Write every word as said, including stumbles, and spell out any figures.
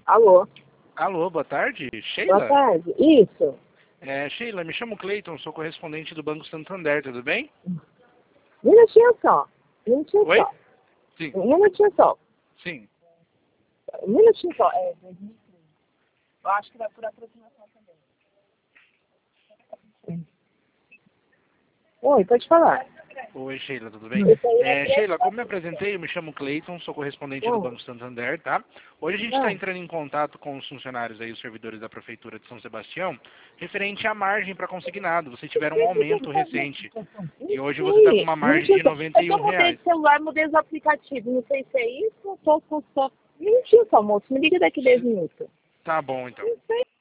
Alô? Alô, boa tarde, Sheila? Boa tarde. Isso. É, Sheila, me chamo Cleiton, sou correspondente do Banco Santander, tudo bem? Um minutinho só. Um minutinho Oi? só. Sim, Um minutinho só. sim. Um minutinho só. É, dois mil e três. Eu acho que vai por aproximação também. Oi, pode falar. Oi, Sheila, tudo bem? Isso aí É, é Sheila, como me apresentei, eu me chamo Cleiton, sou correspondente do Bom, Banco Santander, tá? Hoje a gente está ah, entrando em contato com os funcionários aí, os servidores da Prefeitura de São Sebastião, referente à margem para consignado. Vocês tiveram um aumento recente e não hoje você está com sei. uma Não margem tinha de só. noventa É e que eu um mudei reais. de celular, mudei os aplicativos. Não sei se é isso. Eu tô com só. Minutinho só, moço. Me liga daqui dez minutos. Tá bom, então. Não sei.